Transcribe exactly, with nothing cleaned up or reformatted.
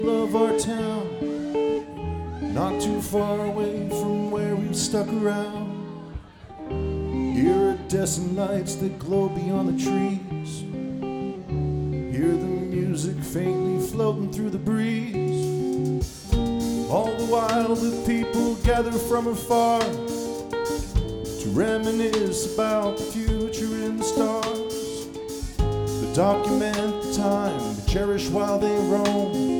Love our town, not too far away from where we've stuck around. Iridescent lights that glow beyond the trees. Hear the music faintly floating through the breeze. All the while the people gather from afar to reminisce about the future in the stars. To document the time, to cherish while they roam.